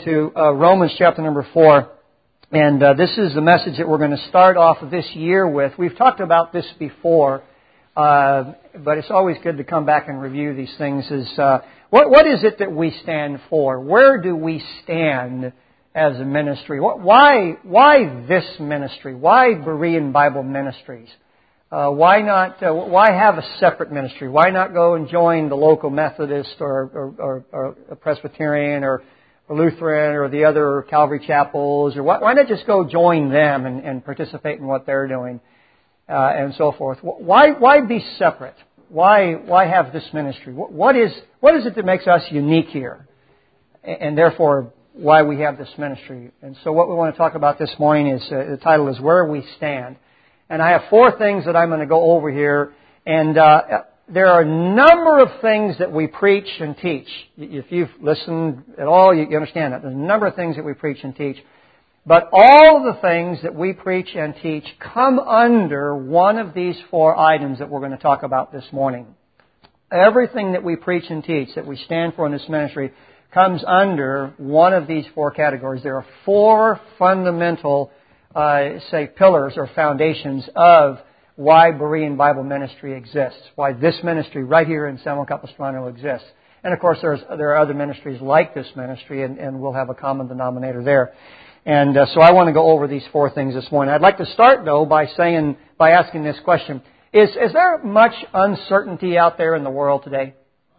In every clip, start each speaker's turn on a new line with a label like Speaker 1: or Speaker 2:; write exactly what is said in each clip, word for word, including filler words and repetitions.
Speaker 1: to uh, Romans chapter number four. And uh, this is the message that we're going to start off this year with. We've talked about this before, uh, but it's always good to come back and review these things. Is uh, what, what is it that we stand for? Where do we stand as a ministry? What, why, why this ministry? Why Berean Bible Ministries? Uh, why not? Uh, why have a separate ministry? Why not go and join the local Methodist or, or, or, or a Presbyterian or Lutheran or the other Calvary chapels? Or why, why not just go join them and, and participate in what they're doing uh, and so forth? Why why be separate? Why why have this ministry? What, what is what is it that makes us unique here, and, and therefore why we have this ministry? And so what we want to talk about this morning is uh, the title is Where We Stand. And I have four things that I'm going to go over here. And uh, there are a number of things that we preach and teach. If you've listened at all, you understand that. There's a number of things that we preach and teach. But all of the things that we preach and teach come under one of these four items that we're going to talk about this morning. Everything that we preach and teach, that we stand for in this ministry, comes under one of these four categories. There are four fundamental Uh, say pillars or foundations of why Berean Bible Ministry exists, why this ministry right here in San Juan Capistrano exists. And of course there's, there are other ministries like this ministry, and, and we'll have a common denominator there. And uh, so I want to go over these four things this morning. I'd like to start though by saying, by asking this question. Is, is there much uncertainty out there in the world today?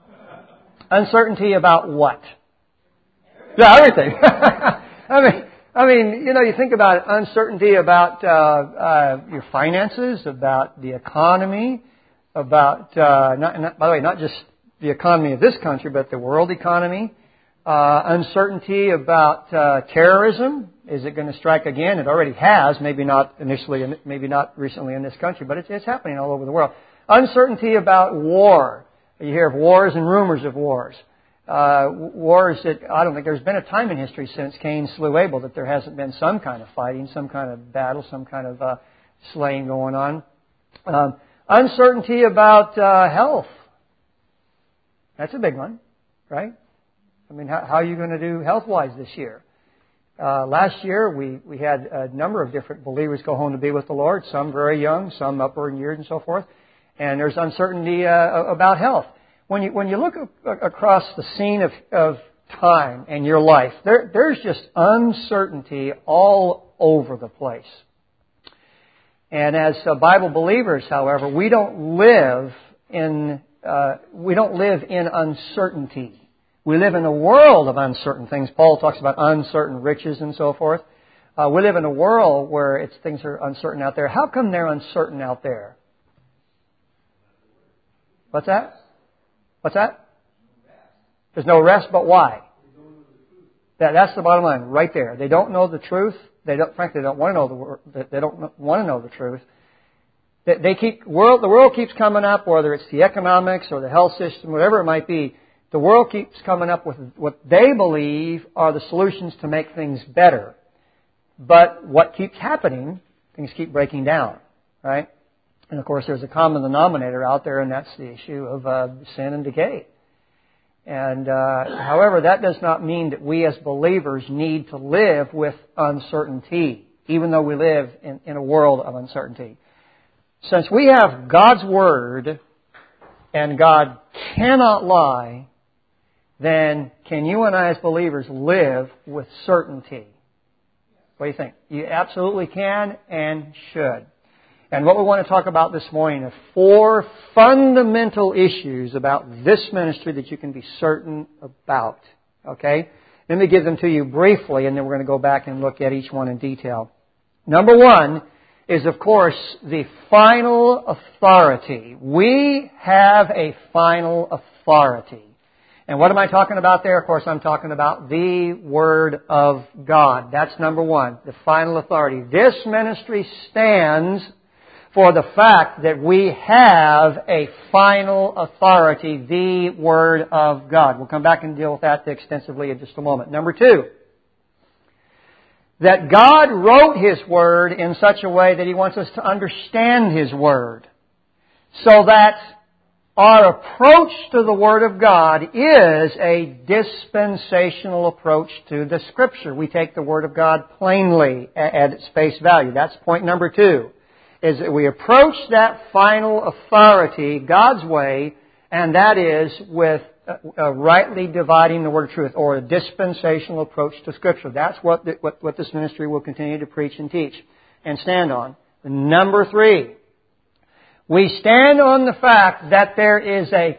Speaker 1: Uncertainty about what? Yeah, everything. I mean, I mean, you know, you think about it, uncertainty about uh, uh, your finances, about the economy, about, uh, not, not, by the way, not just the economy of this country, but the world economy. Uh, uncertainty about uh, terrorism. Is it going to strike again? It already has, maybe not initially, maybe not recently in this country, but it's, it's happening all over the world. Uncertainty about war. You hear of wars and rumors of wars. Uh, wars that, I don't think there's been a time in history since Cain slew Abel that there hasn't been some kind of fighting, some kind of battle, some kind of uh, slaying going on. Um, uncertainty about uh, health. That's a big one, right? I mean, how, how are you going to do health-wise this year? Uh, last year, we, we had a number of different believers go home to be with the Lord, some very young, some upper in years and so forth. And there's uncertainty uh, about health. When you when you look across the scene of, of time and your life, there there's just uncertainty all over the place. And as uh, Bible believers, however, we don't live in uh, we don't live in uncertainty. We live in a world of uncertain things. Paul talks about uncertain riches and so forth. Uh, we live in a world where it's things are uncertain out there. How come they're uncertain out there? What's that? What's that? There's no rest, but why? That, that's the bottom line, right there. They don't know the truth. They don't, frankly, they don't want to know the. They don't want to know the truth. They, they keep world. The world keeps coming up, whether it's the economics or the health system, whatever it might be. The world keeps coming up with what they believe are the solutions to make things better. But what keeps happening? Things keep breaking down, right? And of course, there's a common denominator out there, and that's the issue of uh, sin and decay. And uh, however, that does not mean that we as believers need to live with uncertainty, even though we live in, in a world of uncertainty. Since we have God's Word, and God cannot lie, then can you and I as believers live with certainty? What do you think? You absolutely can and should. And what we want to talk about this morning are four fundamental issues about this ministry that you can be certain about. Okay? Let me give them to you briefly, and then we're going to go back and look at each one in detail. Number one is, of course, the final authority. We have a final authority. And what am I talking about there? Of course, I'm talking about the Word of God. That's number one, the final authority. This ministry stands for the fact that we have a final authority, the Word of God. We'll come back and deal with that extensively in just a moment. Number two, that God wrote His Word in such a way that He wants us to understand His Word, so that our approach to the Word of God is a dispensational approach to the Scripture. We take the Word of God plainly at its face value. That's point number two, is that we approach that final authority God's way, and that is with uh, rightly dividing the Word of truth, or a dispensational approach to Scripture. That's what, the, what, what this ministry will continue to preach and teach and stand on. Number three, we stand on the fact that there is a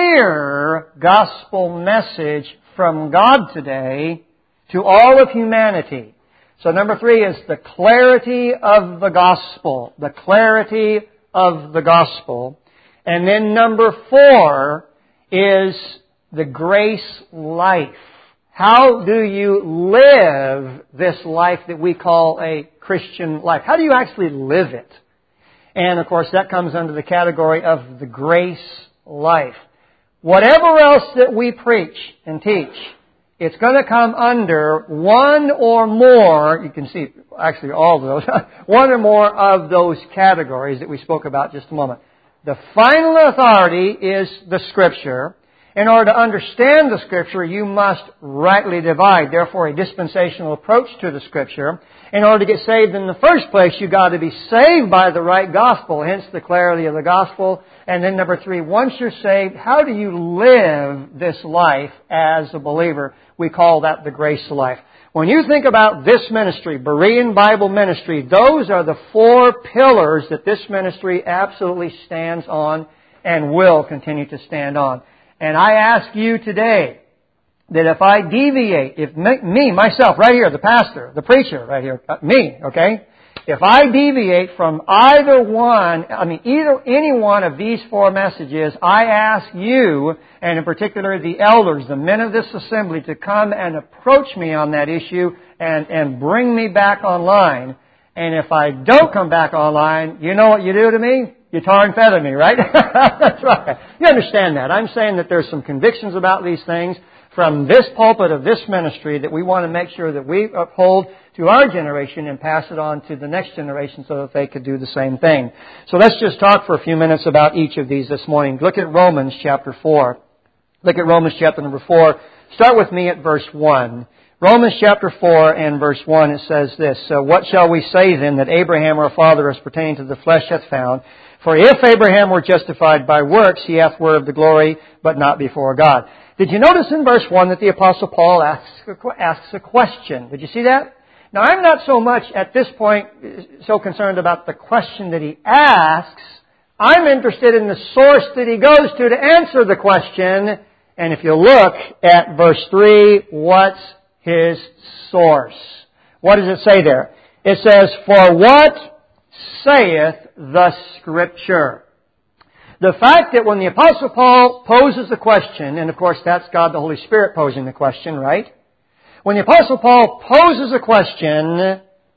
Speaker 1: clear gospel message from God today to all of humanity. So number three is the clarity of the gospel. The clarity of the gospel. And then number four is the grace life. How do you live this life that we call a Christian life? How do you actually live it? And, of course, that comes under the category of the grace life. Whatever else that we preach and teach, it's going to come under one or more, you can see actually all of those, one or more of those categories that we spoke about just a moment. The final authority is the Scripture. In order to understand the Scripture, you must rightly divide. Therefore, a dispensational approach to the Scripture. In order to get saved in the first place, you've got to be saved by the right gospel, hence the clarity of the gospel. And then number three, once you're saved, how do you live this life as a believer? We call that the grace life. When you think about this ministry, Berean Bible Ministry, those are the four pillars that this ministry absolutely stands on and will continue to stand on. And I ask you today that if I deviate, if me, myself, right here, the pastor, the preacher, right here, me, okay? If I deviate from either one, I mean, either, any one of these four messages, I ask you, and in particular the elders, the men of this assembly, to come and approach me on that issue and, and bring me back online. And if I don't come back online, you know what you do to me? You tar and feather me, right? That's right. You understand that. I'm saying that there's some convictions about these things from this pulpit of this ministry that we want to make sure that we uphold to our generation and pass it on to the next generation so that they could do the same thing. So let's just talk for a few minutes about each of these this morning. Look at Romans chapter four. Look at Romans chapter number four. Start with me at verse one. Romans chapter four and verse one, it says this, so what shall we say then that Abraham our father as pertaining to the flesh hath found? For if Abraham were justified by works, he hath word of the glory, but not before God. Did you notice in verse one that the Apostle Paul asks a, asks a question? Did you see that? Now, I'm not so much at this point so concerned about the question that he asks. I'm interested in the source that he goes to to answer the question. And if you look at verse three, what's his source? What does it say there? It says, for what saith the Scripture? The fact that when the Apostle Paul poses a question, and of course that's God the Holy Spirit posing the question, right? When the Apostle Paul poses a question,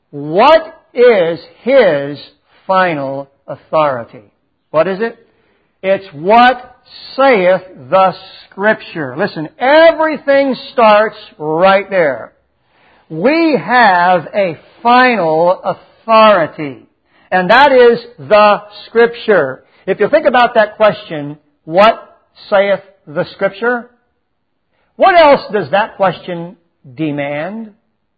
Speaker 1: what is his final authority? What is it? It's what saith the Scripture. Listen, everything starts right there. We have a final authority, and that is the Scripture. If you think about that question, what saith the Scripture? What else does that question demand?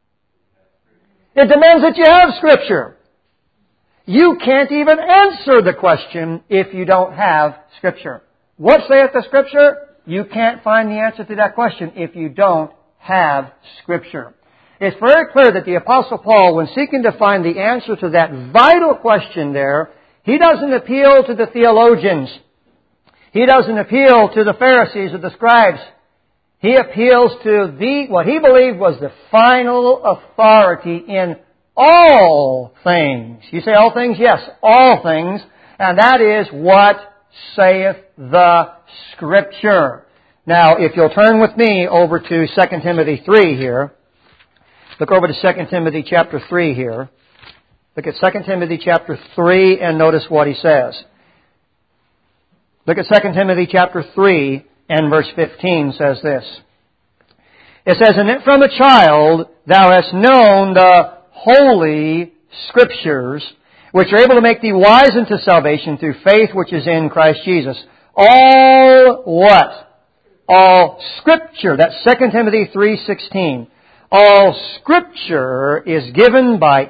Speaker 1: It demands that you have Scripture. You can't even answer the question if you don't have Scripture. What saith the Scripture? You can't find the answer to that question if you don't have Scripture. It's very clear that the Apostle Paul, when seeking to find the answer to that vital question there, he doesn't appeal to the theologians. He doesn't appeal to the Pharisees or the scribes. He appeals to the what he believed was the final authority in all things. You say all things? Yes, all things. And that is what saith the Scripture. Now, if you'll turn with me over to Second Timothy three here. Look over to Second Timothy chapter three here. Look at Second Timothy chapter three and notice what he says. Look at Second Timothy chapter three and verse fifteen says this. It says, and from a child thou hast known the holy Scriptures, which are able to make thee wise unto salvation through faith which is in Christ Jesus. All what? All Scripture. That's Second Timothy three sixteen. All Scripture is given by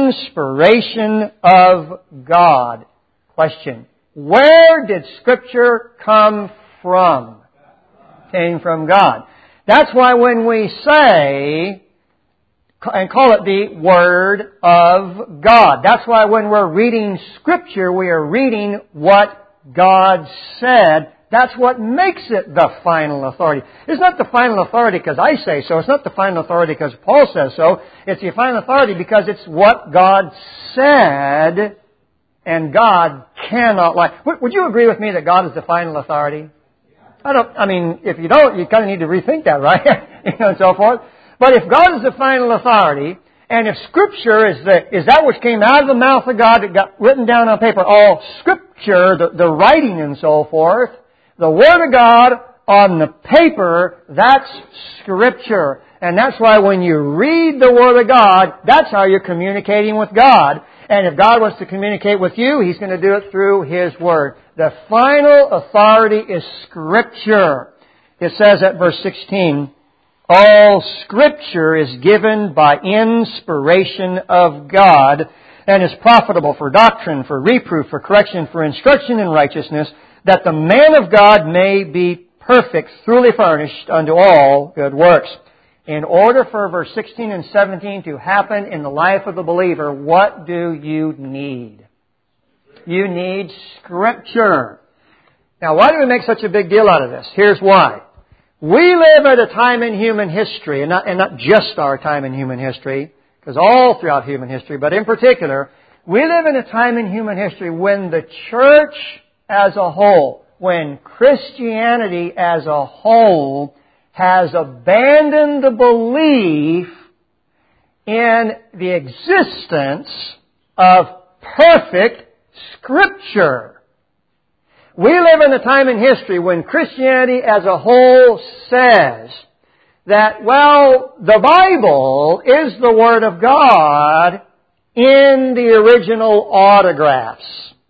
Speaker 1: inspiration of God. Question. Where did Scripture come from? Came from God. That's why when we say, and call it the Word of God, that's why when we're reading Scripture, we are reading what God said. That's what makes it the final authority. It's not the final authority because I say so. It's not the final authority because Paul says so. It's the final authority because it's what God said, and God cannot lie. Would you agree with me that God is the final authority? I don't, I mean, if you don't, you kind of need to rethink that, right? You know, and so forth. But if God is the final authority, and if Scripture is the, is that which came out of the mouth of God that got written down on paper, all Scripture, the, the writing and so forth, the Word of God on the paper, that's Scripture. And that's why when you read the Word of God, that's how you're communicating with God. And if God wants to communicate with you, He's going to do it through His Word. The final authority is Scripture. It says at verse sixteen, all Scripture is given by inspiration of God and is profitable for doctrine, for reproof, for correction, for instruction in righteousness, that the man of God may be perfect, truly furnished unto all good works. In order for verse sixteen and seventeen to happen in the life of the believer, what do you need? You need Scripture. Now, why do we make such a big deal out of this? Here's why. We live at a time in human history, and not, and not just our time in human history, because all throughout human history, but in particular, we live in a time in human history when the church as a whole, when Christianity as a whole has abandoned the belief in the existence of perfect Scripture. We live in a time in history when Christianity as a whole says that, well, the Bible is the Word of God in the original autographs.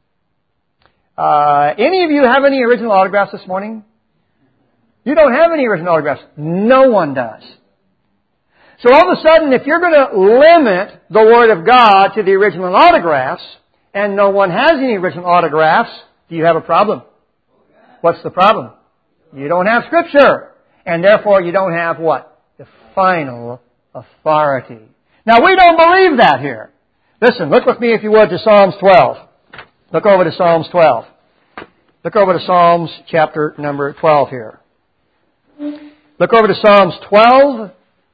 Speaker 1: Uh, any of you have any original autographs this morning? You don't have any original autographs. No one does. So all of a sudden, if you're going to limit the Word of God to the original autographs, and no one has any original autographs, do you have a problem? What's the problem? You don't have Scripture. And therefore you don't have what? The final authority. Now we don't believe that here. Listen, look with me if you would to Psalms twelve. Look over to Psalms twelve. Look over to Psalms chapter number twelve here. Look over to Psalms twelve.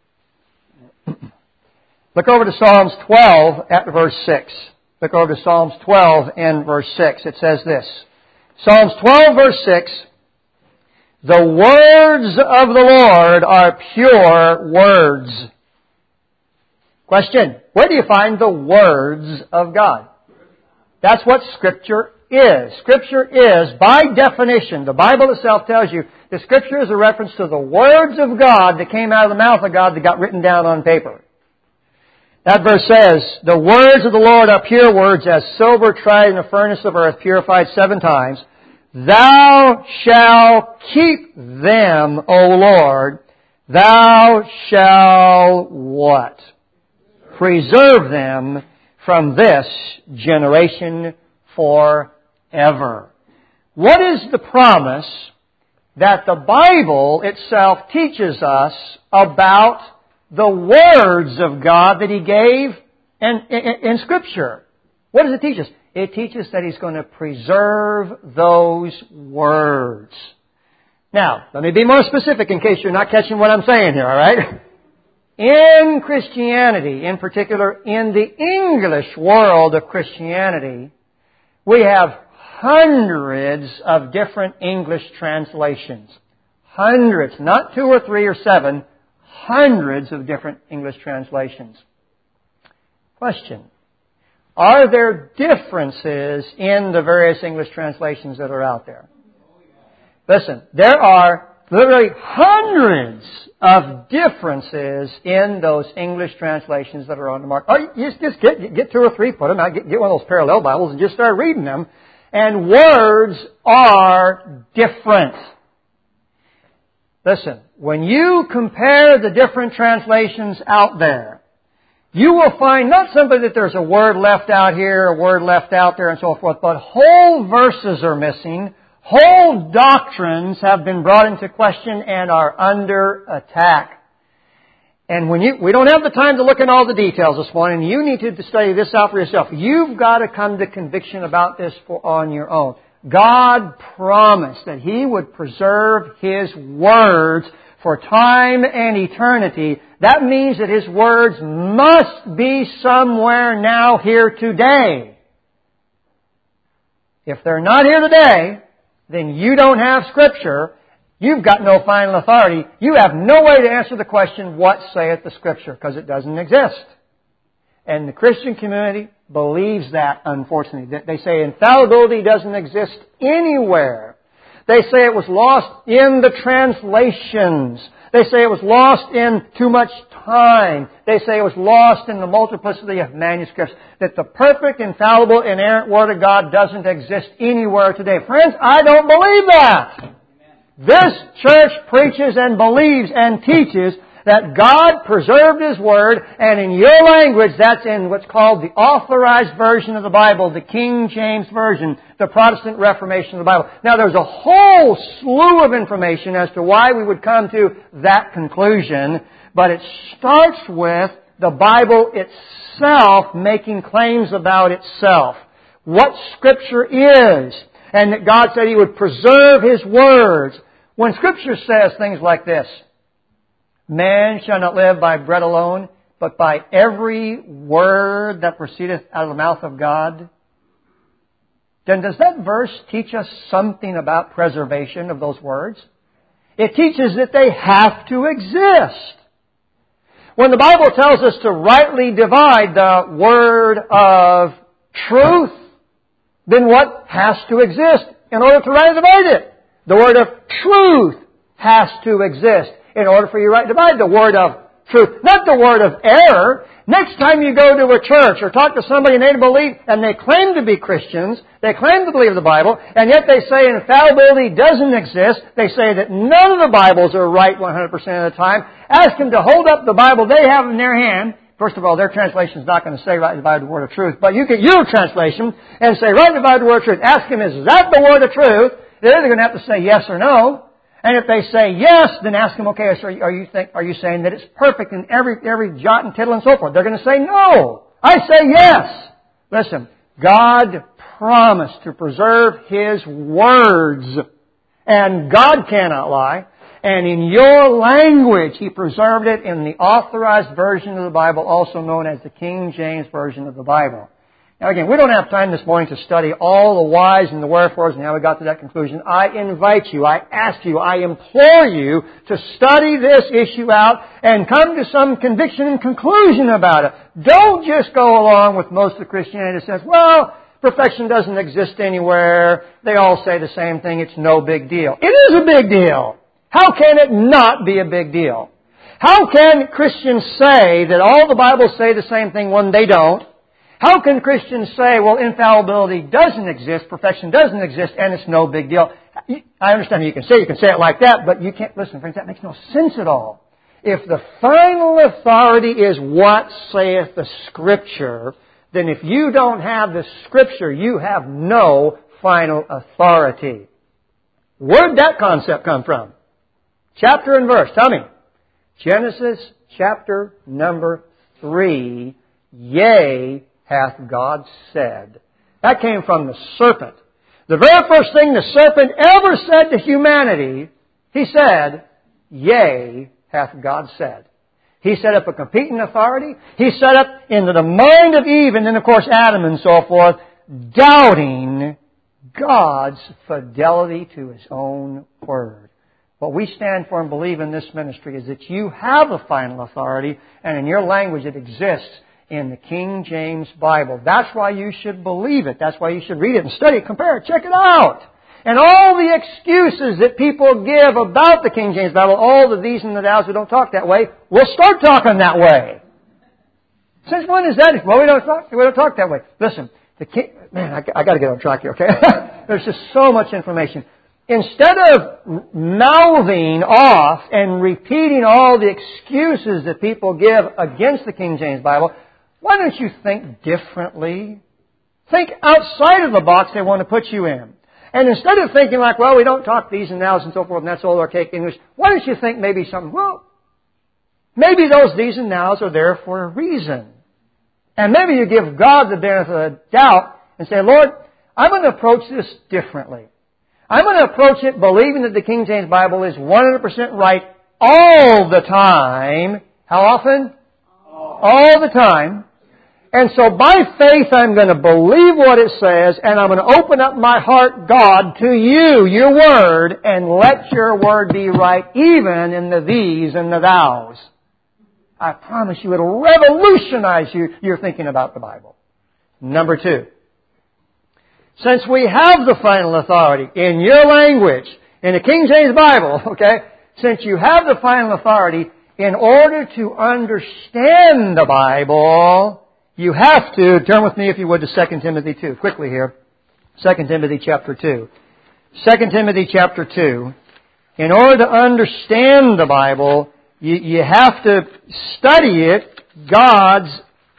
Speaker 1: Look over to Psalms twelve at verse six. Look over to Psalms twelve and verse six. It says this. Psalms twelve verse six. The words of the Lord are pure words. Question. Where do you find the words of God? That's what Scripture is. Scripture is, by definition, the Bible itself tells you, the Scripture is a reference to the words of God that came out of the mouth of God that got written down on paper. That verse says, the words of the Lord are pure words, as silver tried in the furnace of earth, purified seven times. Thou shalt keep them, O Lord. Thou shalt what? Preserve them from this generation forever. What is the promise that the Bible itself teaches us about the words of God that He gave in, in, in Scripture? What does it teach us? It teaches that He's going to preserve those words. Now, let me be more specific in case you're not catching what I'm saying here, all right? In Christianity, in particular in the English world of Christianity, we have hundreds of different English translations. Hundreds, not two or three or seven, hundreds of different English translations. Question. Are there differences in the various English translations that are out there? Listen, there are literally hundreds of differences in those English translations that are on the market. Oh, you just, just get, get two or three, put them out, get, get one of those parallel Bibles and just start reading them. And words are different. Listen, when you compare the different translations out there, you will find not simply that there's a word left out here, a word left out there, and so forth, but whole verses are missing. Whole doctrines have been brought into question and are under attack. And when you, we don't have the time to look at all the details this morning. You need to study this out for yourself. You've got to come to conviction about this for, on your own. God promised that He would preserve His words for time and eternity. That means that His words must be somewhere now here today. If they're not here today, then you don't have Scripture. You've got no final authority. You have no way to answer the question, what saith the Scripture? Because it doesn't exist. And the Christian community believes that, unfortunately. They say infallibility doesn't exist anywhere. They say it was lost in the translations. They say it was lost in too much time. They say it was lost in the multiplicity of manuscripts. That the perfect, infallible, inerrant Word of God doesn't exist anywhere today. Friends, I don't believe that. This church preaches and believes and teaches that God preserved His Word, and in your language, that's in what's called the authorized version of the Bible, the King James Version, the Protestant Reformation of the Bible. Now, there's a whole slew of information as to why we would come to that conclusion, but it starts with the Bible itself making claims about itself. What Scripture is, and that God said He would preserve His words. When Scripture says things like this, man shall not live by bread alone, but by every word that proceedeth out of the mouth of God, then does that verse teach us something about preservation of those words? It teaches that they have to exist. When the Bible tells us to rightly divide the word of truth, then what has to exist in order to rightly divide it? The word of truth has to exist in order for you to rightly divide the word of truth, not the word of error. Next time you go to a church or talk to somebody and they believe, and they claim to be Christians, they claim to believe the Bible, and yet they say infallibility doesn't exist, they say that none of the Bibles are right one hundred percent of the time, ask them to hold up the Bible they have in their hand. First of all, their translation is not going to say rightly divide the word of truth, but you get your translation and say rightly divide the word of truth. Ask them, is that the word of truth? They're either going to have to say yes or no. And if they say yes, then ask them, okay, so are you think, are you saying that it's perfect in every, every jot and tittle and so forth? They're going to say no. I say yes. Listen, God promised to preserve His words. And God cannot lie. And in your language, He preserved it in the authorized version of the Bible, also known as the King James Version of the Bible. Now again, we don't have time this morning to study all the whys and the wherefores and how we got to that conclusion. I invite you, I ask you, I implore you to study this issue out and come to some conviction and conclusion about it. Don't just go along with most of the Christianity that says, well, perfection doesn't exist anywhere. They all say the same thing. It's no big deal. It is a big deal. How can it not be a big deal? How can Christians say that all the Bibles say the same thing when they don't? How can Christians say, well, infallibility doesn't exist, perfection doesn't exist, and it's no big deal? I understand you can say you can say it like that, but you can't, listen, friends, that makes no sense at all. If the final authority is what saith the Scripture, then if you don't have the Scripture, you have no final authority. Where'd that concept come from? Chapter and verse, tell me. Genesis chapter number three, yea, hath God said. That came from the serpent. The very first thing the serpent ever said to humanity, he said, yea, hath God said. He set up a competing authority. He set up into the mind of Eve and then of course Adam and so forth, doubting God's fidelity to His own Word. What we stand for and believe in this ministry is that you have a final authority, and in your language it exists in the King James Bible. That's why you should believe it. That's why you should read it and study it, compare it, check it out. And all the excuses that people give about the King James Bible, all the these and the thous who don't talk that way, we'll start talking that way. Since when is that? Well, we don't talk, we don't talk that way. Listen, The king, man, I, I got to get on track here, okay? There's just so much information. Instead of mouthing off and repeating all the excuses that people give against the King James Bible, why don't you think differently? Think outside of the box they want to put you in. And instead of thinking like, well, we don't talk these and nows and so forth, and that's old archaic English, why don't you think maybe something, well, maybe those these and nows are there for a reason. And maybe you give God the benefit of the doubt and say, Lord, I'm going to approach this differently. I'm going to approach it believing that the King James Bible is one hundred percent right all the time. How often? All, all the time. And so by faith I'm going to believe what it says, and I'm going to open up my heart, God, to you, your Word, and let your Word be right even in the these and the thous. I promise you it'll revolutionize you, your thinking about the Bible. Number two. Since we have the final authority in your language, in the King James Bible, okay, since you have the final authority, in order to understand the Bible, you have to, turn with me if you would to Second Timothy two, quickly here. Second Timothy chapter two. Second Timothy chapter two. In order to understand the Bible, you, you have to study it God's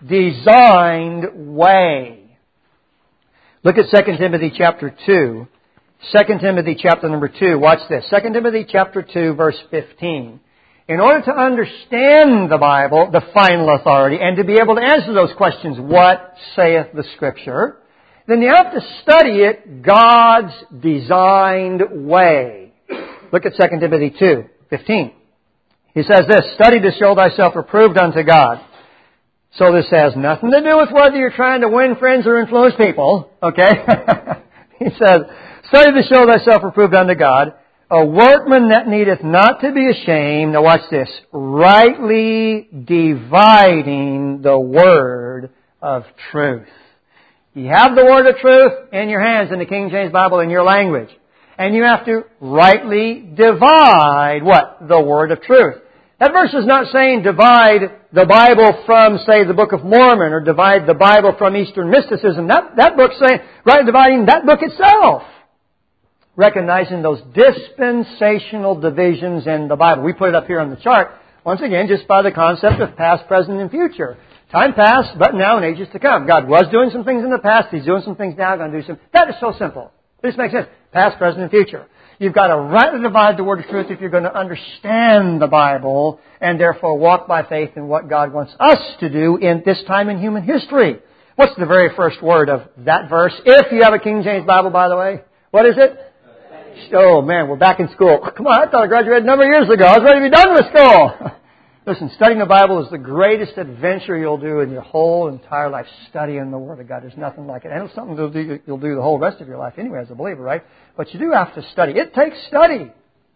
Speaker 1: designed way. Look at Second Timothy chapter two. Second Timothy chapter number two. Watch this. Second Timothy chapter two, verse fifteen. In order to understand the Bible, the final authority, and to be able to answer those questions, what saith the Scripture, then you have to study it God's designed way. Look at Second Timothy two, fifteen. He says this, study to show thyself approved unto God. So this has nothing to do with whether you're trying to win friends or influence people, okay? He says, study to show thyself approved unto God, a workman that needeth not to be ashamed. Now watch this. Rightly dividing the word of truth. You have the word of truth in your hands in the King James Bible in your language. And you have to rightly divide what? The word of truth. That verse is not saying divide the Bible from, say, the Book of Mormon or divide the Bible from Eastern mysticism. That, that book's saying, right, dividing that book itself. Recognizing those dispensational divisions in the Bible. We put it up here on the chart, once again, just by the concept of past, present, and future. Time past, but now and ages to come. God was doing some things in the past. He's doing some things now. Going to do some. That is so simple. This makes sense. Past, present, and future. You've got to rightly divide the word of truth if you're going to understand the Bible and therefore walk by faith in what God wants us to do in this time in human history. What's the very first word of that verse? If you have a King James Bible, by the way, what is it? Oh man, we're back in school. Come on, I thought I graduated a number of years ago. I was ready to be done with school. Listen, studying the Bible is the greatest adventure you'll do in your whole entire life. Studying the Word of God. There's nothing like it. And it's something you'll do, you'll do the whole rest of your life anyway as a believer, right? But you do have to study. It takes study.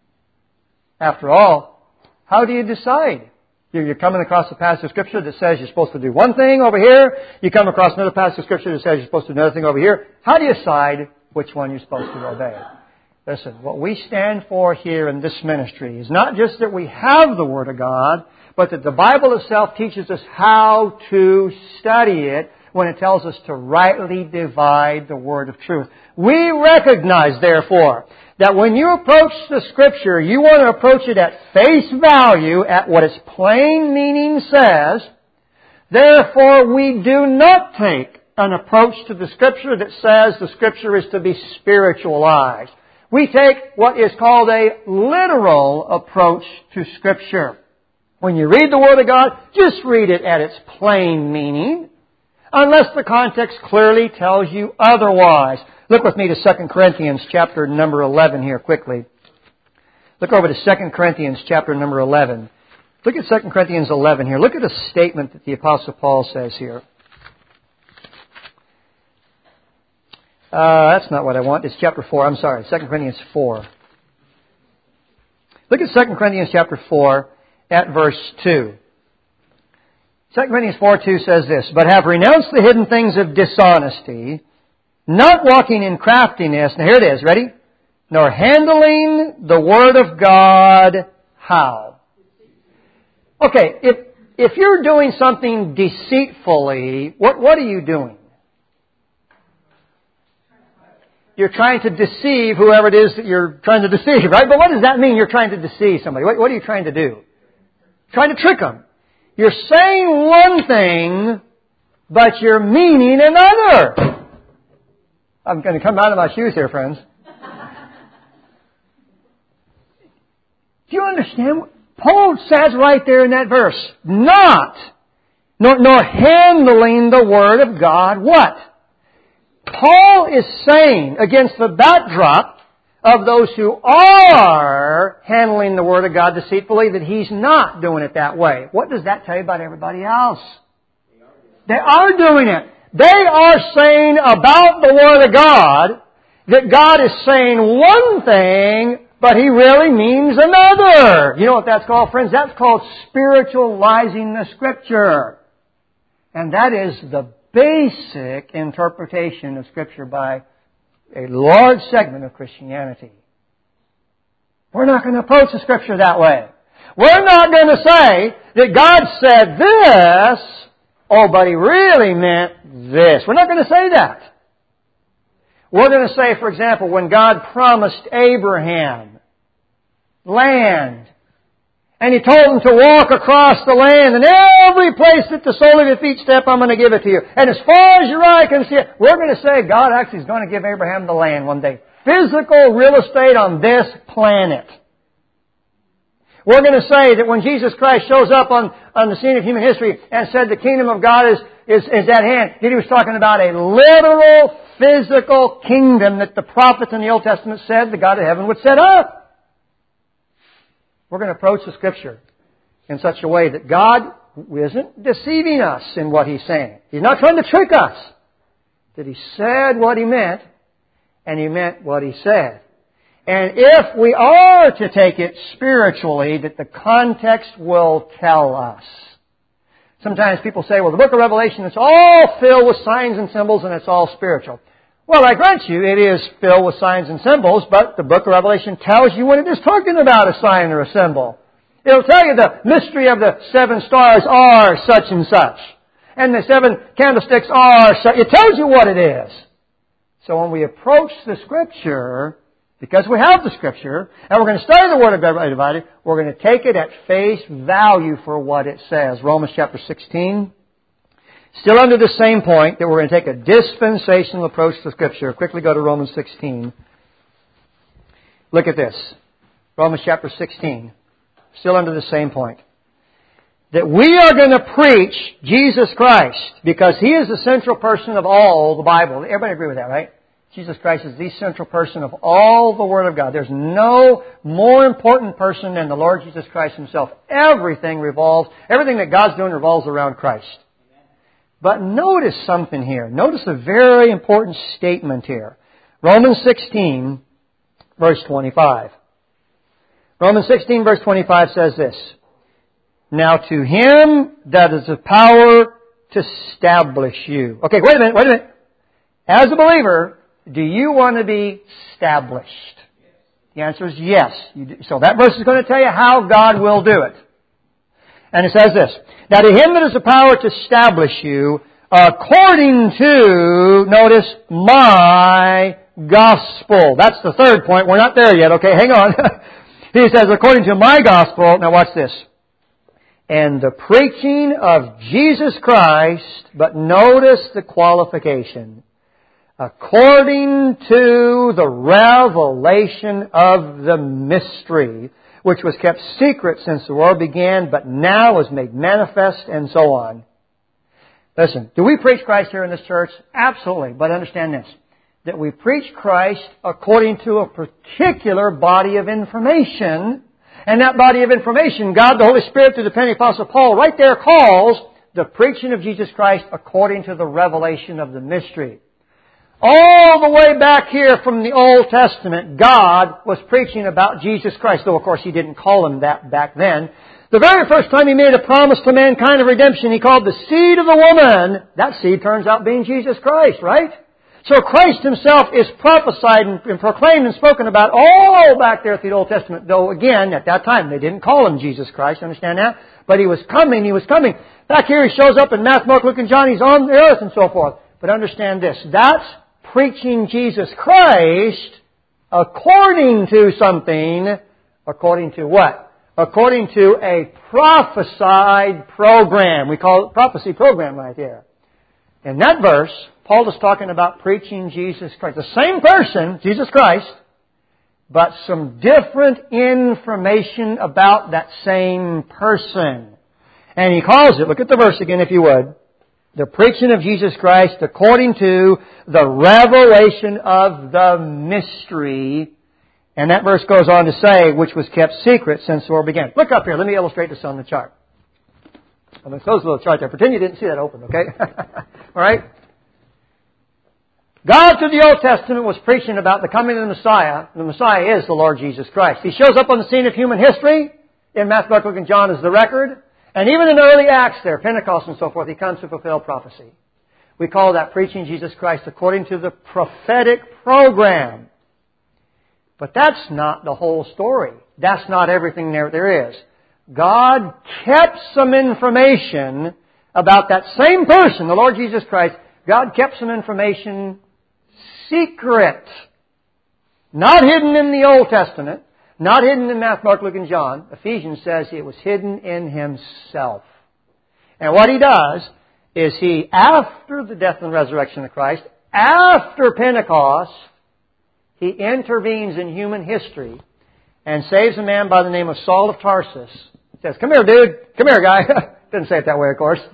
Speaker 1: After all, how do you decide? You're coming across a passage of Scripture that says you're supposed to do one thing over here. You come across another passage of Scripture that says you're supposed to do another thing over here. How do you decide which one you're supposed to obey? Listen, what we stand for here in this ministry is not just that we have the Word of God, but that the Bible itself teaches us how to study it when it tells us to rightly divide the word of truth. We recognize, therefore, that when you approach the Scripture, you want to approach it at face value, at what its plain meaning says. Therefore, we do not take an approach to the Scripture that says the Scripture is to be spiritualized. We take what is called a literal approach to Scripture. When you read the Word of God, just read it at its plain meaning, unless the context clearly tells you otherwise. Look with me to Second Corinthians chapter number eleven here quickly. Look over to Second Corinthians chapter number eleven. Look at Second Corinthians eleven here. Look at a statement that the Apostle Paul says here. Uh, that's not what I want. It's chapter four. I'm sorry. Second Corinthians four. Look at Second Corinthians chapter four at verse two. Second Corinthians four two says this, but have renounced the hidden things of dishonesty, not walking in craftiness. Now here it is. Ready? Nor handling the Word of God. How? Okay, if if you're doing something deceitfully, what what are you doing? you're trying to deceive whoever it is that you're trying to deceive, right? But what does that mean, you're trying to deceive somebody? What, what are you trying to do? Trying to trick them. You're saying one thing, but you're meaning another. I'm going to come out of my shoes here, friends. Do you understand? Paul says right there in that verse, not, nor, nor handling the Word of God, what? Paul is saying, against the backdrop of those who are handling the Word of God deceitfully, that he's not doing it that way. What does that tell you about everybody else? They are doing it. They are saying about the Word of God that God is saying one thing, but He really means another. You know what that's called, friends? That's called spiritualizing the Scripture. And that is the basic interpretation of Scripture by a large segment of Christianity. We're not going to approach the Scripture that way. We're not going to say that God said this, oh, but He really meant this. We're not going to say that. We're going to say, for example, when God promised Abraham land, and He told him to walk across the land, and every place that the sole of your feet step, I'm going to give it to you. And as far as your eye can see it, we're going to say God actually is going to give Abraham the land one day. Physical real estate on this planet. We're going to say that when Jesus Christ shows up on, on the scene of human history and said the kingdom of God is, is, is at hand, that He was talking about a literal, physical kingdom that the prophets in the Old Testament said the God of heaven would set up. We're going to approach the Scripture in such a way that God isn't deceiving us in what He's saying. He's not trying to trick us. That He said what He meant, and He meant what He said. And if we are to take it spiritually, that the context will tell us. Sometimes people say, well, the book of Revelation is all filled with signs and symbols and it's all spiritual. Well, I grant you, it is filled with signs and symbols, but the book of Revelation tells you when it is talking about a sign or a symbol. It'll tell you the mystery of the seven stars are such and such. And the seven candlesticks are such. It tells you what it is. So when we approach the Scripture, because we have the Scripture, and we're going to study the Word of God, everybody, we're going to take it at face value for what it says. Romans chapter sixteen. Still under the same point that we're going to take a dispensational approach to Scripture. Quickly go to Romans sixteen. Look at this. Romans chapter sixteen. Still under the same point. That we are going to preach Jesus Christ because He is the central person of all the Bible. Everybody agree with that, right? Jesus Christ is the central person of all the Word of God. There's no more important person than the Lord Jesus Christ Himself. Everything revolves, everything that God's doing revolves around Christ. But notice something here. Notice a very important statement here. Romans sixteen, verse twenty-five. Romans sixteen, verse twenty-five says this. Now to Him that is the power to establish you. Okay, wait a minute, wait a minute. As a believer, do you want to be established? The answer is yes. You do. So that verse is going to tell you how God will do it. And it says this. Now to Him that is the power to establish you, according to, notice, my gospel. That's the third point. We're not there yet. Okay, hang on. He says, according to my gospel. Now watch this. And the preaching of Jesus Christ, but notice the qualification. According to the revelation of the mystery, which was kept secret since the world began, but now is made manifest, and so on. Listen, do we preach Christ here in this church? Absolutely. But understand this, that we preach Christ according to a particular body of information. And that body of information, God the Holy Spirit through the pen of the Apostle Paul right there calls the preaching of Jesus Christ according to the revelation of the mystery. All the way back here from the Old Testament, God was preaching about Jesus Christ, though of course He didn't call Him that back then. The very first time He made a promise to mankind of redemption, He called the seed of the woman. That seed turns out being Jesus Christ, right? So Christ Himself is prophesied and proclaimed and spoken about all back there at the Old Testament, though again, at that time, they didn't call Him Jesus Christ, understand that? But He was coming, He was coming. Back here He shows up in Matthew, Mark, Luke, and John, He's on the earth and so forth. But understand this, that's preaching Jesus Christ according to something, according to what? According to a prophesied program. We call it prophecy program right there. In that verse, Paul is talking about preaching Jesus Christ. The same person, Jesus Christ, but some different information about that same person. And he calls it, look at the verse again if you would, the preaching of Jesus Christ according to the revelation of the mystery. And that verse goes on to say, which was kept secret since the world began. Look up here. Let me illustrate this on the chart. I'm going to close the little chart there. Pretend you didn't see that open, okay? All right? God through the Old Testament was preaching about the coming of the Messiah. The Messiah is the Lord Jesus Christ. He shows up on the scene of human history in Matthew, Mark, Luke, and John as the record. And even in the early Acts there, Pentecost and so forth, He comes to fulfill prophecy. We call that preaching Jesus Christ according to the prophetic program. But that's not the whole story. That's not everything there, there is. God kept some information about that same person, the Lord Jesus Christ. God kept some information secret. Not hidden in the Old Testament. Not hidden in Matthew, Mark, Luke, and John. Ephesians says it was hidden in Himself. And what He does is He, after the death and resurrection of Christ, after Pentecost, He intervenes in human history and saves a man by the name of Saul of Tarsus. He says, "Come here, dude. Come here, guy." Didn't say it that way, of course.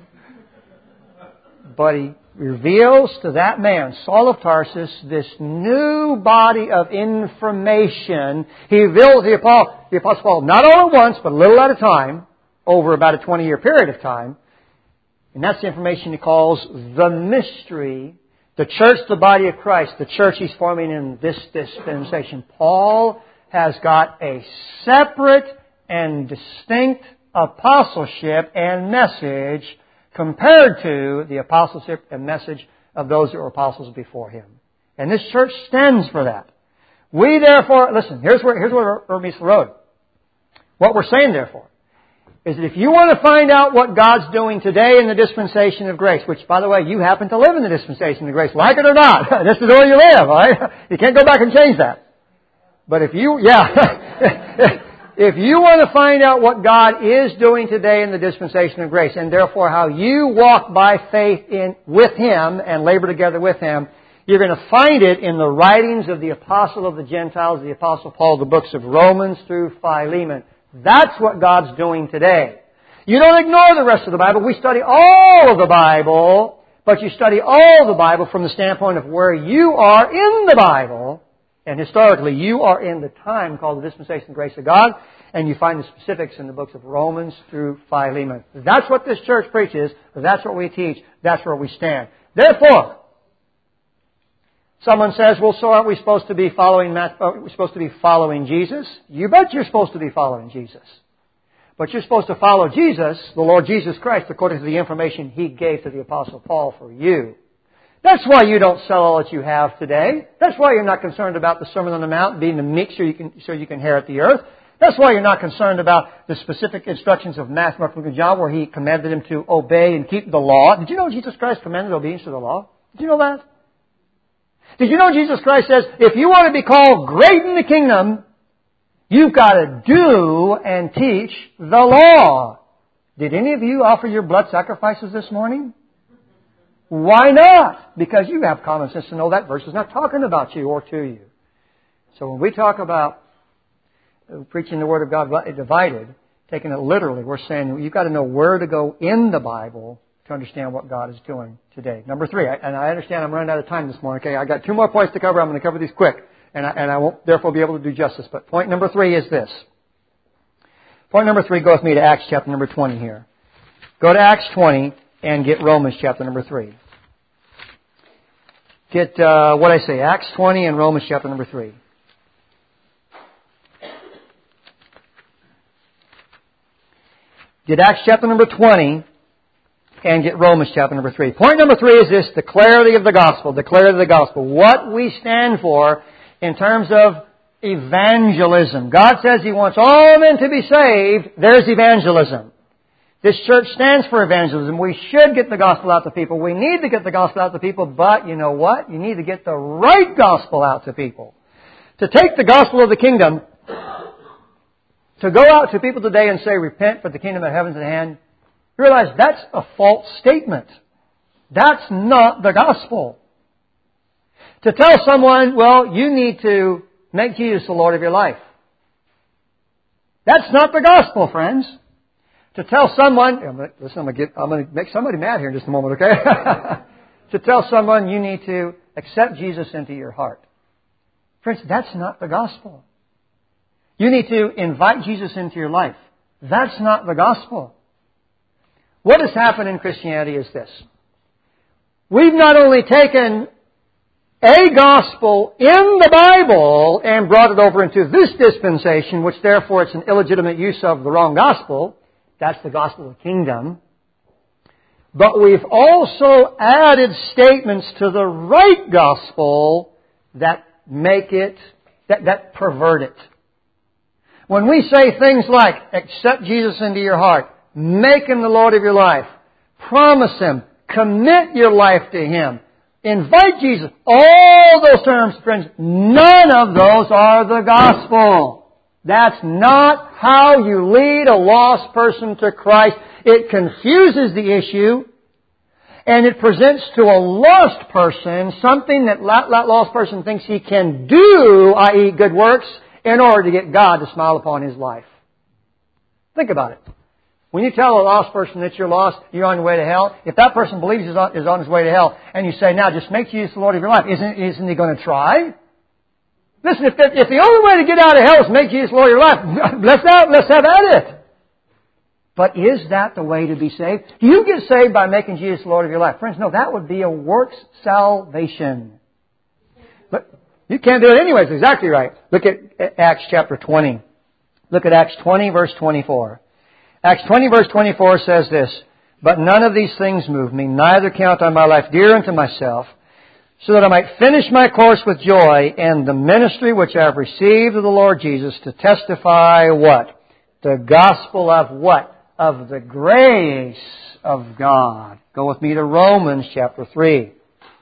Speaker 1: But He reveals to that man, Saul of Tarsus, this new body of information. He reveals the Apostle, the Apostle Paul not all at once, but a little at a time, over about a twenty-year period of time. And that's the information He calls the mystery. The church, the body of Christ, the church He's forming in this dispensation. Paul has got a separate and distinct apostleship and message compared to the apostleship and message of those that were apostles before him. And this church stands for that. We therefore, listen, here's where, here's where we're meets the road. What we're saying therefore is that if you want to find out what God's doing today in the dispensation of grace, which, by the way, you happen to live in the dispensation of grace, like it or not, this is where you live, all right? You can't go back and change that. But if you, yeah, if you want to find out what God is doing today in the dispensation of grace, and therefore how you walk by faith in with Him and labor together with Him, you're going to find it in the writings of the Apostle of the Gentiles, the Apostle Paul, the books of Romans through Philemon. That's what God's doing today. You don't ignore the rest of the Bible. We study all of the Bible, but you study all of the Bible from the standpoint of where you are in the Bible. And historically, you are in the time called the dispensation of grace of God, and you find the specifics in the books of Romans through Philemon. That's what this church preaches. That's what we teach. That's where we stand. Therefore, someone says, well, so aren't we supposed to be following we're supposed to be following Jesus? You bet you're supposed to be following Jesus. But you're supposed to follow Jesus, the Lord Jesus Christ, according to the information He gave to the Apostle Paul for you. That's why you don't sell all that you have today. That's why you're not concerned about the Sermon on the Mount being the meek so you can, so you can inherit the earth. That's why you're not concerned about the specific instructions of Matthew, Mark, Luke, and John, where He commanded them to obey and keep the law. Did you know Jesus Christ commanded obedience to the law? Did you know that? Did you know Jesus Christ says, if you want to be called great in the kingdom, you've got to do and teach the law. Did any of you offer your blood sacrifices this morning? Why not? Because you have common sense to know that verse is not talking about you or to you. So when we talk about preaching the Word of God divided, taking it literally, we're saying you've got to know where to go in the Bible to understand what God is doing today. Number three, and I understand I'm running out of time this morning. Okay, I got two more points to cover. I'm going to cover these quick, and I, and I won't therefore be able to do justice. But point number three is this. Point number three, go with me to Acts chapter number twenty here. Go to Acts twenty and get Romans chapter number three. Get uh, what I say, Acts twenty and Romans chapter number three. Get Acts chapter number twenty and get Romans chapter number three. Point number three is this, the clarity of the gospel. The clarity of the gospel. What we stand for in terms of evangelism. God says He wants all men to be saved. There's evangelism. This church stands for evangelism. We should get the gospel out to people. We need to get the gospel out to people, but you know what? You need to get the right gospel out to people. To take the gospel of the kingdom, to go out to people today and say, repent for the kingdom of heaven is at hand, you realize that's a false statement. That's not the gospel. To tell someone, well, you need to make Jesus the Lord of your life. That's not the gospel, friends. To tell someone, listen, I'm going to get, I'm going to make somebody mad here in just a moment, okay? To tell someone you need to accept Jesus into your heart. Friends, that's not the gospel. You need to invite Jesus into your life. That's not the gospel. What has happened in Christianity is this. We've not only taken a gospel in the Bible and brought it over into this dispensation, which therefore it's an illegitimate use of the wrong gospel. That's the gospel of the kingdom. But we've also added statements to the right gospel that make it, that, that pervert it. When we say things like, accept Jesus into your heart, make Him the Lord of your life, promise Him, commit your life to Him, invite Jesus, all those terms, friends, none of those are the gospel. That's not how you lead a lost person to Christ. It confuses the issue, and it presents to a lost person something that that lost person thinks he can do, that is good works, in order to get God to smile upon his life. Think about it. When you tell a lost person that you're lost, you're on your way to hell, if that person believes he's on, is on his way to hell, and you say, now just make Jesus the Lord of your life, isn't, isn't he going to try? Listen, if the, if the only way to get out of hell is make Jesus the Lord of your life, let's, out, let's have at it. But is that the way to be saved? Do you get saved by making Jesus the Lord of your life? Friends, no, that would be a works salvation. But you can't do it anyways, exactly right. Look at Acts chapter twenty. Look at Acts twenty, verse twenty-four. Acts twenty, verse twenty-four says this, but none of these things move me, neither count I my life dear unto myself, so that I might finish my course with joy and the ministry which I have received of the Lord Jesus to testify what? The gospel of what? Of the grace of God. Go with me to Romans chapter three.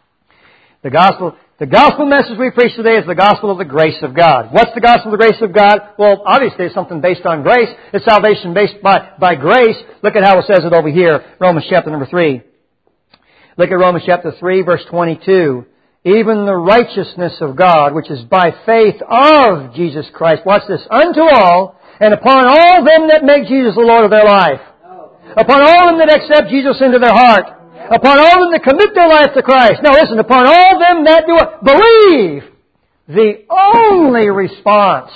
Speaker 1: The gospel, the gospel message we preach today is the gospel of the grace of God. What's the gospel of the grace of God? Well, obviously it's something based on grace. It's salvation based by, by grace. Look at how it says it over here. Romans chapter number three. Look at Romans chapter three, verse twenty-two. Even the righteousness of God, which is by faith of Jesus Christ. Watch this. Unto all, and upon all them that make Jesus the Lord of their life. Upon all them that accept Jesus into their heart. Upon all them that commit their life to Christ. Now listen, upon all them that do what? Believe. The only response,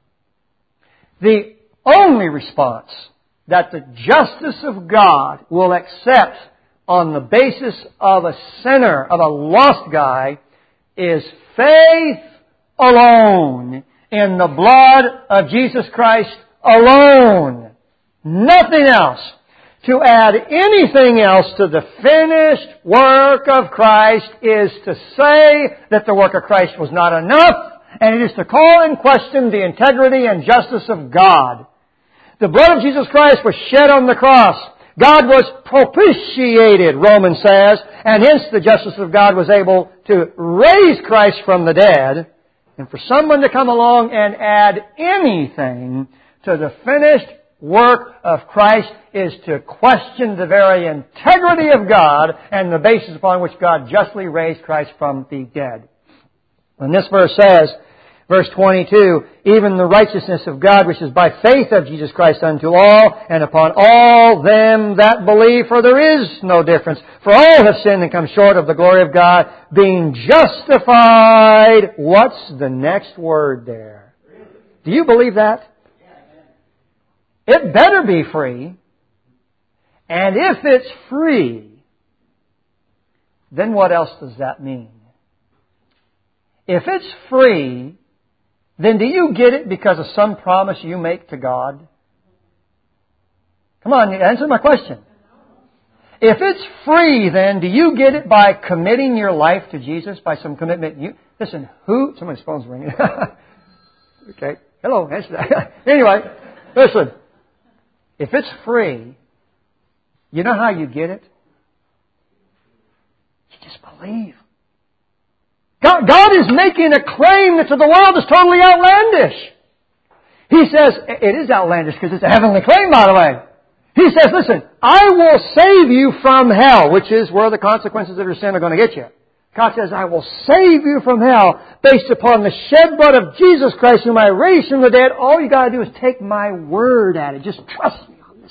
Speaker 1: the only response that the justice of God will accept on the basis of a sinner, of a lost guy, is faith alone in the blood of Jesus Christ alone. Nothing else. To add anything else to the finished work of Christ is to say that the work of Christ was not enough, and it is to call in question the integrity and justice of God. The blood of Jesus Christ was shed on the cross. God was propitiated, Romans says, and hence the justice of God was able to raise Christ from the dead. And for someone to come along and add anything to the finished work of Christ is to question the very integrity of God and the basis upon which God justly raised Christ from the dead. And this verse says, verse twenty-two, even the righteousness of God which is by faith of Jesus Christ unto all, and upon all them that believe, for there is no difference. For all have sinned and come short of the glory of God, being justified. What's the next word there? Do you believe that? It better be free. And if it's free, then what else does that mean? If it's free, then do you get it because of some promise you make to God? Come on, answer my question. If it's free, then do you get it by committing your life to Jesus, by some commitment? You listen, who? Somebody's phone's ringing. Okay. Hello, answer that. Anyway, listen. If it's free, You know how you get it? You just believe. God, God is making a claim that to the world is totally outlandish. He says, it is outlandish because it's a heavenly claim, by the way. He says, listen, I will save you from hell, which is where the consequences of your sin are going to get you. God says, I will save you from hell based upon the shed blood of Jesus Christ, whom I raised from the dead. All you got to do is take my word at it. Just trust me on this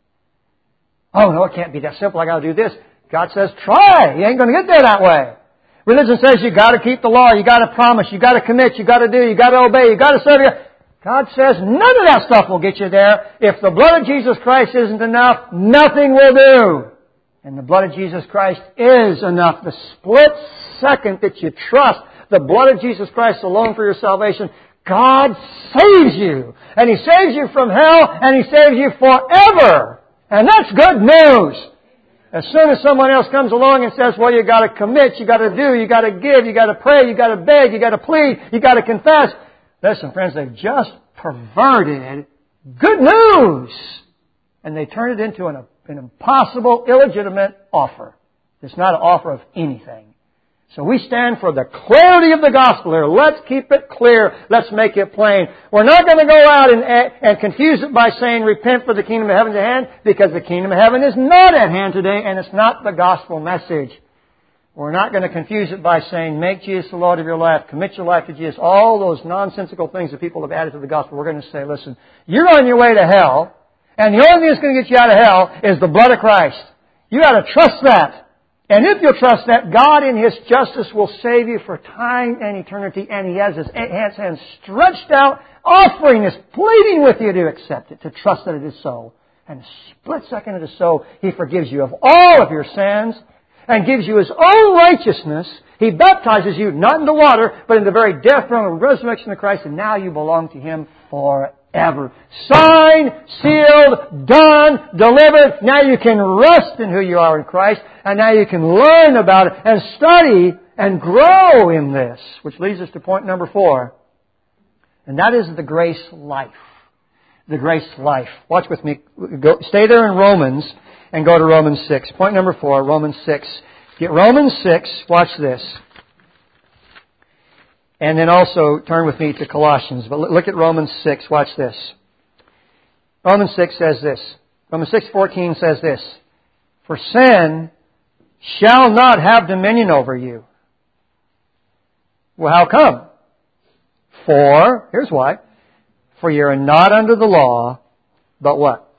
Speaker 1: one. Oh, no, it can't be that simple. I got to do this. God says, try. You ain't going to get there that way. Religion says you got to keep the law, you got to promise, you got to commit, you got to do, you got to obey, you got to serve. You. God says none of that stuff will get you there. If the blood of Jesus Christ isn't enough, nothing will do. And the blood of Jesus Christ is enough. The split second that you trust the blood of Jesus Christ alone for your salvation, God saves you. And He saves you from hell, and He saves you forever. And that's good news. As soon as someone else comes along and says, well, you got to commit, you got to do, you got to give, you got to pray, you got to beg, you got to plead, you got to confess. Listen, friends, they've just perverted good news. And they turn it into an, an impossible, illegitimate offer. It's not an offer of anything. So we stand for the clarity of the gospel here. Let's keep it clear. Let's make it plain. We're not going to go out and, and confuse it by saying, repent for the kingdom of heaven is at hand, because the kingdom of heaven is not at hand today, and it's not the gospel message. We're not going to confuse it by saying, make Jesus the Lord of your life, commit your life to Jesus, all those nonsensical things that people have added to the gospel. We're going to say, listen, you're on your way to hell, and the only thing that's going to get you out of hell is the blood of Christ. You got to trust that. And if you'll trust that, God in His justice will save you for time and eternity. And He has His hands stretched out, offering this, pleading with you to accept it, to trust that it is so. And a split second it is so, He forgives you of all of your sins and gives you His own righteousness. He baptizes you, not in the water, but in the very death, burial, and resurrection of Christ. And now you belong to Him forever. Ever. Signed, sealed, done, delivered. Now you can rest in who you are in Christ. And now you can learn about it and study and grow in this. Which leads us to point number four. And that is the grace life. The grace life. Watch with me. Go, stay there in Romans and go to Romans six. Point number four, Romans six. Get Romans six. Watch this. And then also turn with me to Colossians. But look at Romans six. Watch this. Romans six says this. Romans six fourteen says this. For sin shall not have dominion over you. Well, how come? For, here's why. For you are not under the law, but what?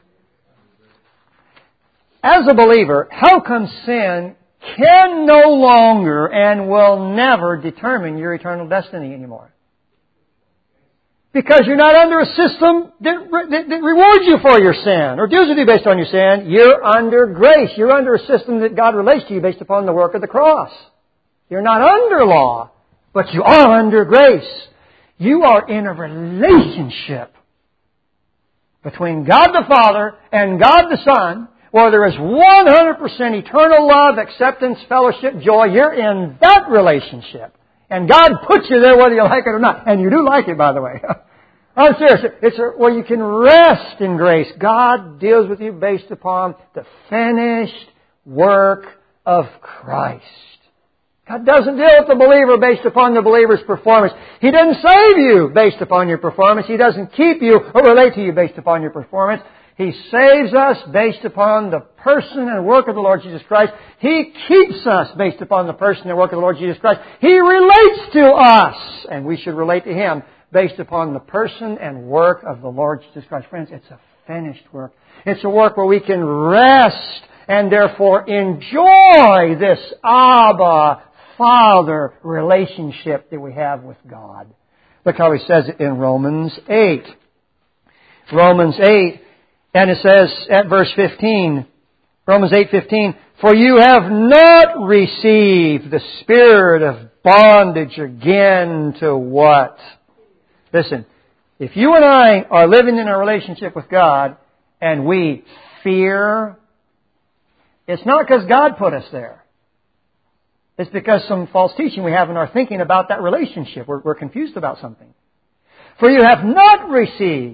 Speaker 1: As a believer, how come sin can no longer and will never determine your eternal destiny anymore? Because you're not under a system that, that, that rewards you for your sin or deals with you based on your sin. You're under grace. You're under a system that God relates to you based upon the work of the cross. You're not under law, but you are under grace. You are in a relationship between God the Father and God the Son, where there is one hundred percent eternal love, acceptance, fellowship, joy. You're in that relationship. And God puts you there whether you like it or not. And you do like it, by the way. I'm serious. It's a, where you can rest in grace. God deals with you based upon the finished work of Christ. God doesn't deal with the believer based upon the believer's performance. He doesn't save you based upon your performance. He doesn't keep you or relate to you based upon your performance. He saves us based upon the person and work of the Lord Jesus Christ. He keeps us based upon the person and work of the Lord Jesus Christ. He relates to us, and we should relate to Him based upon the person and work of the Lord Jesus Christ. Friends, it's a finished work. It's a work where we can rest and therefore enjoy this Abba, Father relationship that we have with God. Look how He says it in Romans eight. Romans eight. And it says at verse fifteen, Romans eight fifteen, for you have not received the spirit of bondage again to what? Listen, if you and I are living in a relationship with God and we fear, it's not because God put us there. It's because some false teaching we have in our thinking about that relationship. We're, we're confused about something. For you have not received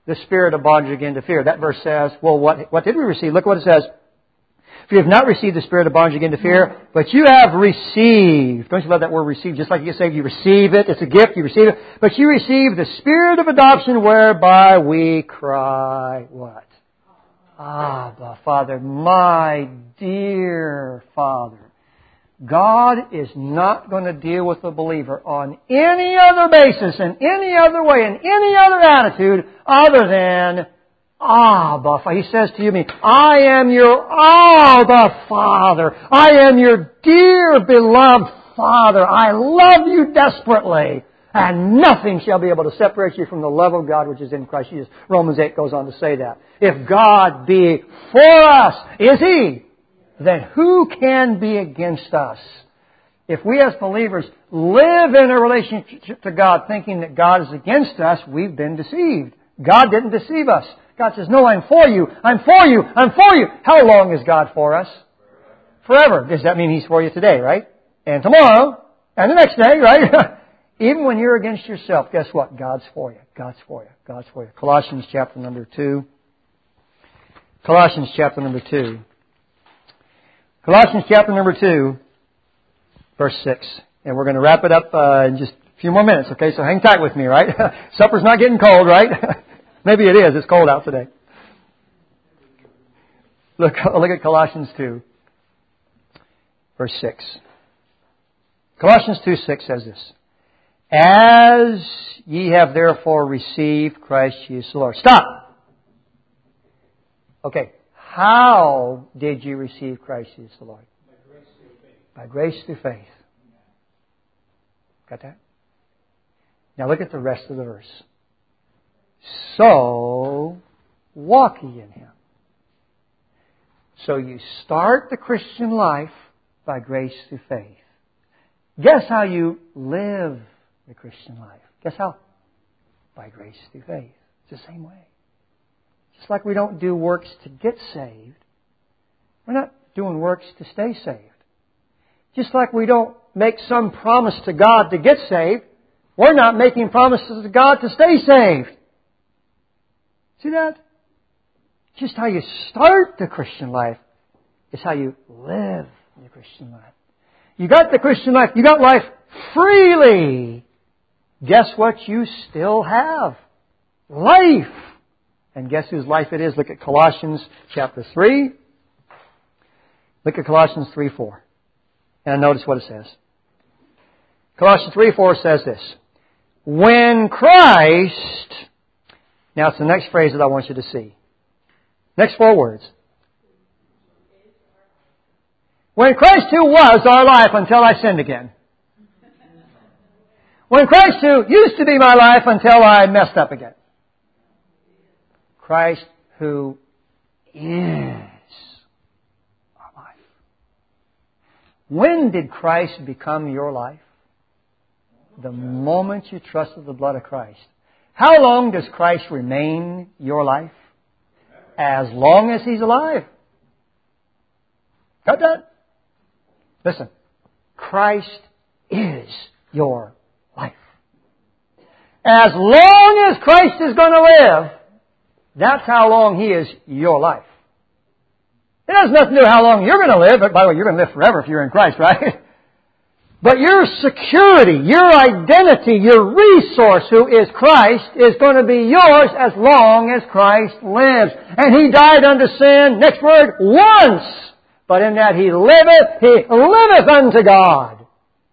Speaker 1: the spirit of bondage again to fear. That verse says, well, what, what did we receive? Look what it says. For you have not received the spirit of bondage again to fear, but you have received. Don't you love that word receive? Just like you get saved, you receive it. It's a gift. You receive it. But you receive the spirit of adoption whereby we cry, what? Abba, Father, my dear Father. God is not going to deal with the believer on any other basis, in any other way, in any other attitude other than Abba. He says to you and me, I am your Abba Father. I am your dear beloved Father. I love you desperately. And nothing shall be able to separate you from the love of God which is in Christ Jesus. Romans eight goes on to say that. If God be for us, is He? Then who can be against us? If we as believers live in a relationship to God thinking that God is against us, we've been deceived. God didn't deceive us. God says, no, I'm for you. I'm for you. I'm for you. How long is God for us? Forever. Does that mean He's for you today, right? And tomorrow. And the next day, right? Even when you're against yourself, guess what? God's for you. God's for you. God's for you. Colossians chapter number two. Colossians chapter number two. Colossians chapter number two, verse six. And we're going to wrap it up uh, in just a few more minutes, okay? So hang tight with me, right? Supper's not getting cold, right? Maybe it is. It's cold out today. Look, look at Colossians two, verse six. Colossians two six says this. As ye have therefore received Christ Jesus the Lord. Stop! Okay. How did you receive Christ Jesus the Lord? By grace through faith. By grace through faith. Got that? Now look at the rest of the verse. So walk ye in Him. So you start the Christian life by grace through faith. Guess how you live the Christian life? Guess how? By grace through faith. It's the same way. Just like we don't do works to get saved, we're not doing works to stay saved. Just like we don't make some promise to God to get saved, we're not making promises to God to stay saved. See that? Just how you start the Christian life is how you live the Christian life. You got the Christian life, you got life freely. Guess what you still have? Life. And guess whose life it is? Look at Colossians chapter three. Look at Colossians three four. And notice what it says. Colossians three four says this. When Christ... Now it's the next phrase that I want you to see. Next four words. When Christ who was our life until I sinned again. When Christ who used to be my life until I messed up again. Christ who is our life. When did Christ become your life? The moment you trusted the blood of Christ. How long does Christ remain your life? As long as He's alive. Got that? Listen. Christ is your life. As long as Christ is going to live, that's how long He is your life. It has nothing to do with how long you're going to live. But by the way, you're going to live forever if you're in Christ, right? But your security, your identity, your resource, who is Christ, is going to be yours as long as Christ lives. And He died unto sin, next word, once. But in that He liveth, He liveth unto God.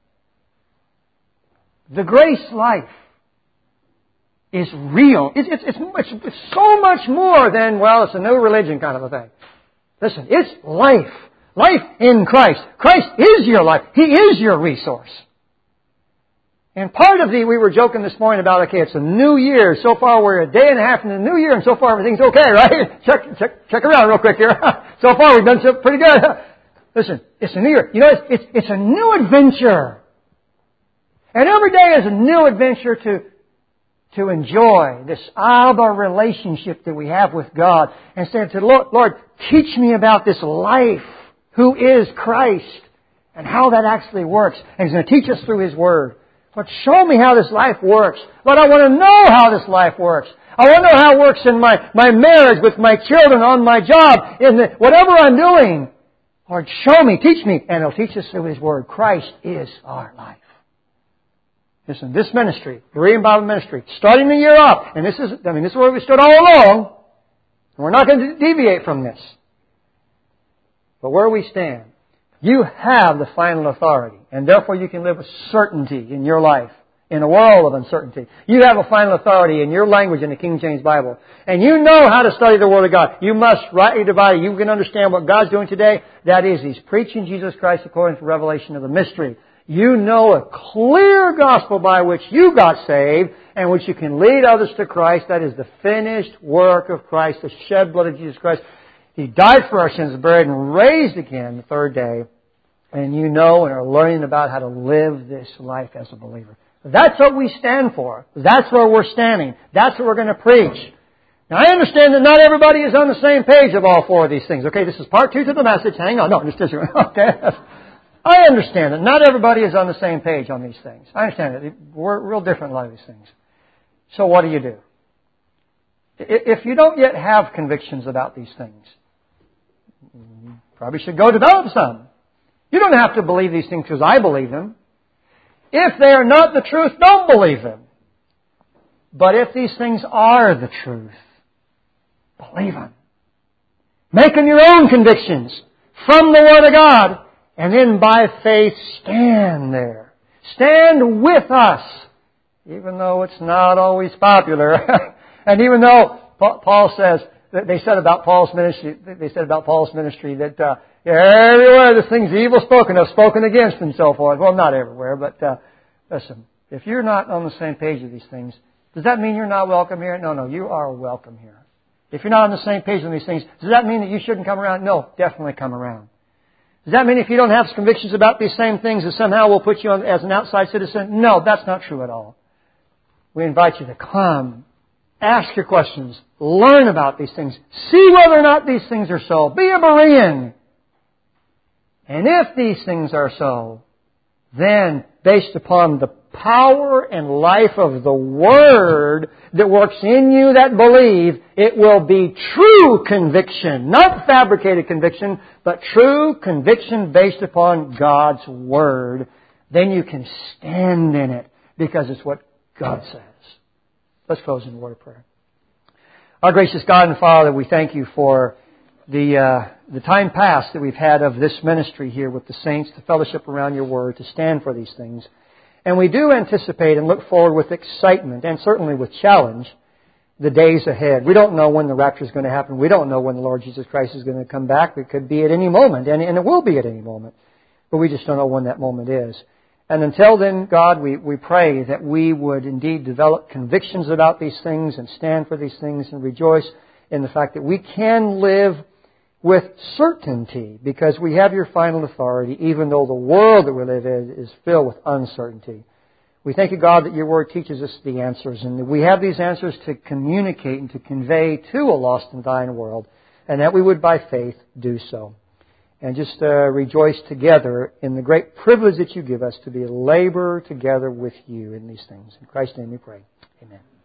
Speaker 1: The grace life is real. It's, it's, it's, much, it's so much more than, well, it's a new religion kind of a thing. Listen, it's life. Life in Christ. Christ is your life. He is your resource. And part of the, we were joking this morning about, okay, it's a new year. So far we're a day and a half in the new year and so far everything's okay, right? Check, check, check around real quick here. So far we've done pretty good. Listen, it's a new year. You know, it's, it's, it's a new adventure. And every day is a new adventure to to enjoy this Abba relationship that we have with God. And saying to the Lord, Lord, teach me about this life, who is Christ, and how that actually works. And He's going to teach us through His Word. Lord, show me how this life works. Lord, I want to know how this life works. I want to know how it works in my, my marriage, with my children, on my job, in the, whatever I'm doing. Lord, show me, teach me. And He'll teach us through His Word. Christ is our life. Listen, this ministry, Berean Bible Ministry, starting the year off, and this is, I mean, this is where we stood all along, and we're not going to deviate from this. But where we stand, you have the final authority, and therefore you can live with certainty in your life, in a world of uncertainty. You have a final authority in your language in the King James Bible. And you know how to study the Word of God. You must rightly divide it. You can understand what God's doing today. That is, He's preaching Jesus Christ according to the revelation of the mystery. You know a clear gospel by which you got saved and which you can lead others to Christ. That is the finished work of Christ, the shed blood of Jesus Christ. He died for our sins, buried, and raised again the third day. And you know and are learning about how to live this life as a believer. That's what we stand for. That's where we're standing. That's what we're going to preach. Now, I understand that not everybody is on the same page of all four of these things. Okay, this is part two to the message. Hang on. No, just this. Okay. I understand that not everybody is on the same page on these things. I understand it. We're real different in a lot of these things. So what do you do? If you don't yet have convictions about these things, you probably should go develop some. You don't have to believe these things because I believe them. If they are not the truth, don't believe them. But if these things are the truth, believe them. Make them your own convictions from the Word of God. And then by faith, stand there. Stand with us. Even though it's not always popular. And even though Paul says, they said about Paul's ministry, they said about Paul's ministry that uh, everywhere there's things evil spoken of, spoken against, and so forth. Well, not everywhere, but uh, listen, if you're not on the same page of these things, does that mean you're not welcome here? No, no, you are welcome here. If you're not on the same page on these things, does that mean that you shouldn't come around? No, definitely come around. Does that mean if you don't have convictions about these same things that somehow we'll put you on as an outside citizen? No, that's not true at all. We invite you to come, ask your questions, learn about these things, see whether or not these things are so. Be a Berean. And if these things are so, then based upon the power and life of the Word that works in you that believe, it will be true conviction, not fabricated conviction, but true conviction based upon God's Word. Then you can stand in it because it's what God says. Let's close in a word of prayer. Our gracious God and Father, we thank you for the uh, the time past that we've had of this ministry here with the saints, to fellowship around your Word, to stand for these things. And we do anticipate and look forward with excitement and certainly with challenge the days ahead. We don't know when the rapture is going to happen. We don't know when the Lord Jesus Christ is going to come back. It could be at any moment, and, and it will be at any moment. But we just don't know when that moment is. And until then, God, we, we pray that we would indeed develop convictions about these things and stand for these things and rejoice in the fact that we can live with certainty because we have your final authority, even though the world that we live in is filled with uncertainty. We thank you, God, that your Word teaches us the answers, and that we have these answers to communicate and to convey to a lost and dying world, and that we would by faith do so. And just uh, rejoice together in the great privilege that you give us to be a laborer together with you in these things. In Christ's name we pray. Amen.